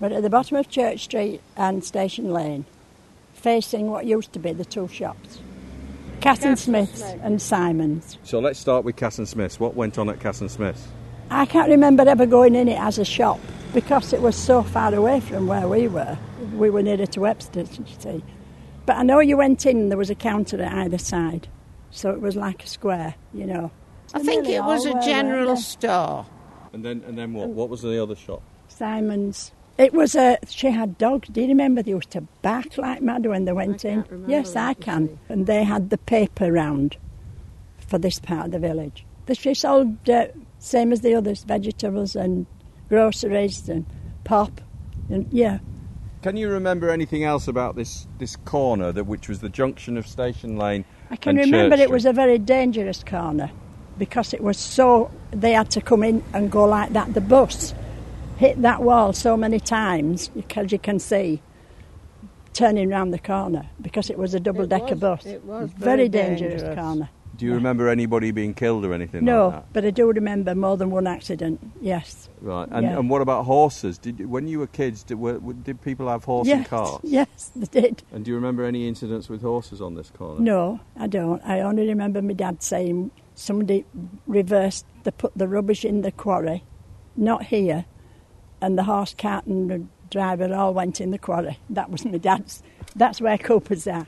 We're at the bottom of Church Street and Station Lane, facing what used to be the two shops, Cass and Smith's and Simon's. So let's start with Cass and Smith's. What went on at Cass and Smith's? I can't remember ever going in it as a shop because it was so far away from where we were. We were nearer to Webster, you see. But I know you went in and there was a counter at either side, so it was like a square, you know. I think it was a general store. And then what? What was the other shop? Simon's. It was she had dogs. Do you remember they used to bark like mad when they went in? Yes, I can. And they had the paper round for this part of the village. She sold, same as the others, vegetables and groceries and pop. And, yeah. Can you remember anything else about this corner, which was the junction of Station Lane I can remember it was a very dangerous corner because it was so... They had to come in and go like that. The bus hit that wall so many times, because you can see, turning round the corner, because it was a double-decker bus. It was very dangerous corner. Do you remember anybody being killed or anything No, like that? but I do remember more than one accident, yes. Right, and what about horses? When you were kids, did people have horse and carts? Yes, they did. And do you remember any incidents with horses on this corner? No, I don't. I only remember my dad saying somebody reversed, they put the rubbish in the quarry, not here, and the horse cart and the driver all went in the quarry. That was my dad's. That's where Cooper's are.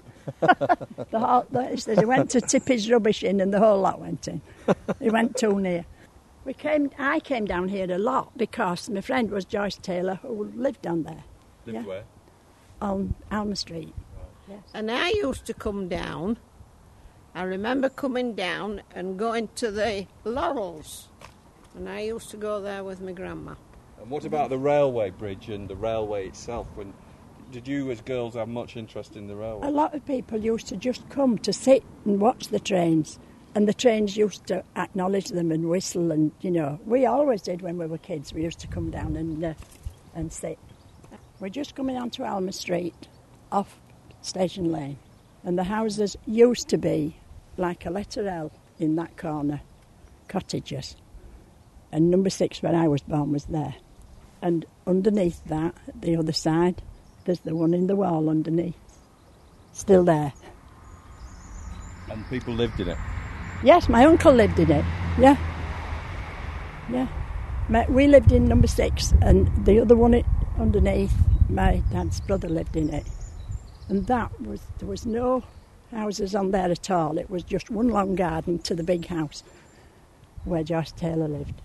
He went to tip his rubbish in and the whole lot went in. He went too near. I came down here a lot because my friend was Joyce Taylor, who lived down there. Lived where? On Alma Street. Yes. And I used to come down. I remember coming down and going to the Laurels. And I used to go there with my grandma. And what about the railway bridge and the railway itself? Did you as girls have much interest in the railway? A lot of people used to just come to sit and watch the trains. And the trains used to acknowledge them and whistle and, you know. We always did when we were kids. We used to come down and sit. We're just coming onto Alma Street off Station Lane. And the houses used to be like a letter L in that corner, cottages. And number 6, where I was born, was there. And underneath that, the other side, there's the one in the wall underneath. Still there. And people lived in it? Yes, my uncle lived in it. Yeah. Yeah. We lived in number 6, and the other one underneath, my dad's brother lived in it. And there was no houses on there at all. It was just one long garden to the big house where Joyce Taylor lived.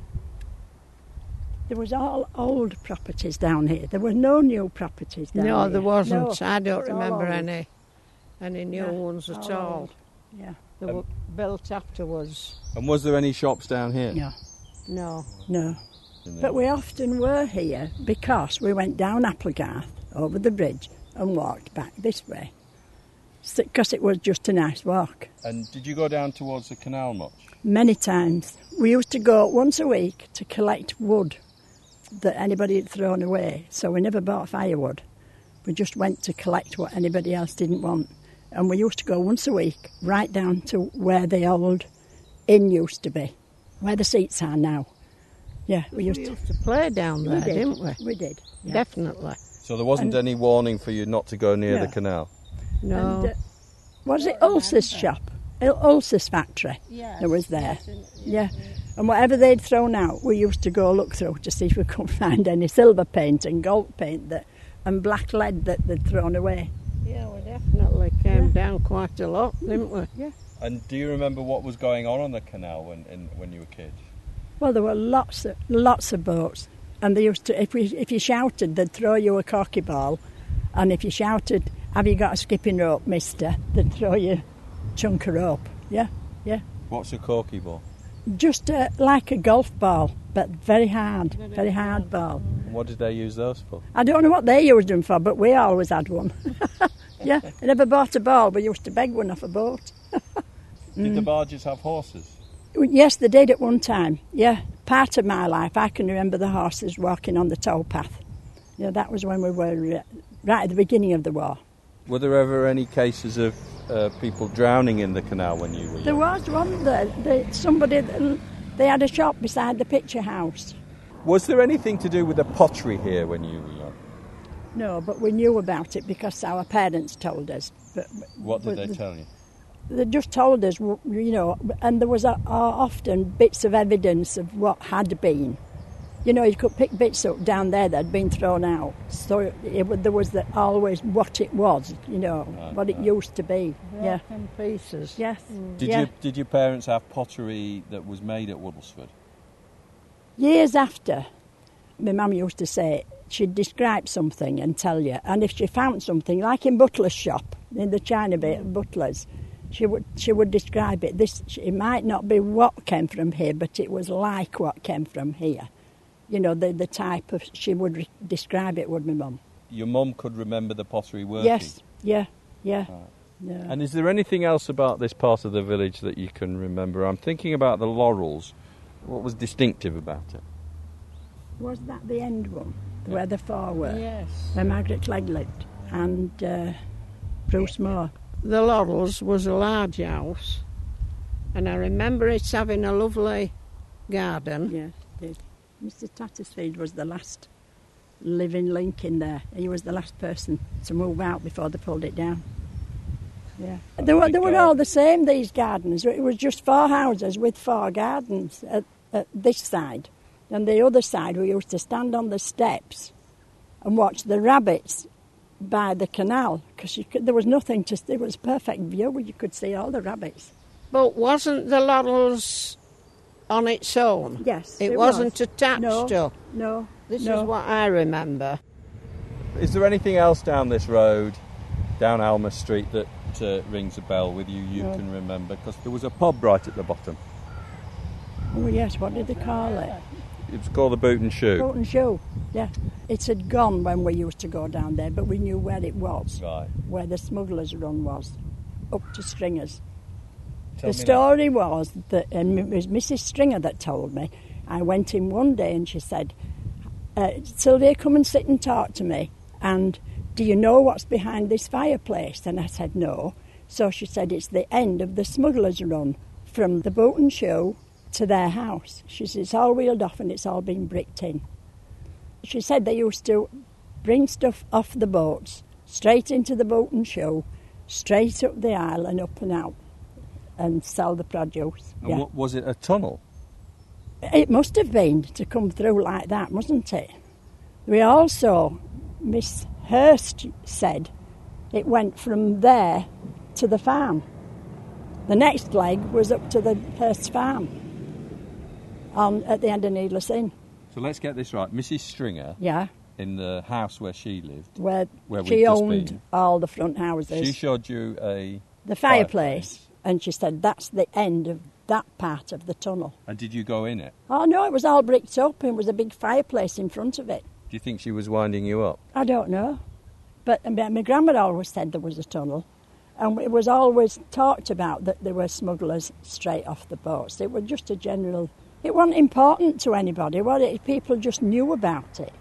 There was all old properties down here. There were no new properties down here. No, there wasn't. No, I don't remember old. any new ones at all. Old. Yeah. They were built afterwards. And was there any shops down here? No. No. But we often were here because we went down Applegarth over the bridge and walked back this way. Because it was just a nice walk. And did you go down towards the canal much? Many times. We used to go once a week to collect wood that anybody had thrown away. So we never bought firewood. We just went to collect what anybody else didn't want. And we used to go once a week right down to where the old inn used to be, where the seats are now. Yeah, we used to play down there, didn't we? We did. Yeah. Definitely. So there wasn't any warning for you not to go near the canal? No. And, was it Ulcer's shop? Ulcer's factory that was there. Yeah. And whatever they'd thrown out, we used to go look through to see if we could find any silver paint and gold paint and black lead that they'd thrown away. Yeah, we definitely came down quite a lot, didn't we? Yeah. And do you remember what was going on the canal when you were kids? Well, there were lots of boats, and they used to. If you shouted, they'd throw you a corky ball, and if you shouted, "Have you got a skipping rope, mister?" they'd throw you a chunk of rope. Yeah, yeah. What's a corky ball? Just like a golf ball, but very hard ball. And what did they use those for? I don't know what they used them for, but we always had one. Yeah, I never bought a ball, but used to beg one off a boat. Did the barges have horses? Yes, they did at one time, yeah. Part of my life, I can remember the horses walking on the towpath. You know, that was when we were right at the beginning of the war. Were there ever any cases of people drowning in the canal when you were young? There was one there. They had a shop beside the picture house. Was there anything to do with the pottery here when you were young? No, but we knew about it because our parents told us. But What did they tell you? They just told us, you know, and there was often bits of evidence of what had been. You know, you could pick bits up down there that had been thrown out. So there was always what it was, you know, what it used to be. Yeah. In pieces. Yes. Did your parents have pottery that was made at Woodlesford? Years after, my mum used to say she'd describe something and tell you, and if she found something, like in Butler's shop, in the China bit of Butler's, she would describe it. It might not be what came from here, but it was like what came from here. You know, the type of, she would describe it, would my mum. Your mum could remember the pottery working? Yes, yeah. Right. And is there anything else about this part of the village that you can remember? I'm thinking about the laurels. What was distinctive about it? Was that the end one, where the four were? Yes. Where Margaret Clegg lived and Bruce Moore. The Laurels was a large house, and I remember it having a lovely garden. Yes, it did. Mr. Tattersfield was the last living link in there. He was the last person to move out before they pulled it down. Yeah. They were all the same, these gardens. It was just 4 houses with 4 gardens at this side. And the other side, we used to stand on the steps and watch the rabbits by the canal, because there was nothing to... It was a perfect view where you could see all the rabbits. But wasn't the Laurels on its own? Yes, It wasn't attached to? No. This is what I remember. Is there anything else down this road, down Alma Street, that rings a bell with you can remember? Because there was a pub right at the bottom. Oh, yes, what did they call it? It was called the Boot and Shoe. Boot and Shoe, yeah. It had gone when we used to go down there, but we knew where it was, Right. where the smugglers' run was, up to Stringer's. Tell The me story was that, and it was Mrs. Stringer that told me, I went in one day and she said, Sylvia, come and sit and talk to me, and do you know what's behind this fireplace? And I said, no. So she said, it's the end of the smugglers' run from the Boot and Shoe to their house. She said, it's all wheeled off and it's all been bricked in. She said they used to bring stuff off the boats, straight into the Boot and Shoe, straight up the aisle and up and out, and sell the produce. And what, was it a tunnel? It must have been to come through like that, mustn't it? We also, Miss Hurst said, it went from there to the farm. The next leg was up to the Hurst farm at the end of Needless Inn. So let's get this right. Mrs. Stringer, Yeah, in the house where she lived, where we've she just owned been, all the front houses. she showed you the fireplace, and she said that's the end of that part of the tunnel. And did you go in it? Oh no, it was all bricked up and there was a big fireplace in front of it. Do you think she was winding you up? I don't know, but my grandma always said there was a tunnel, and it was always talked about that there were smugglers straight off the boats. It was just a general... It wasn't important to anybody, was it? People just knew about it.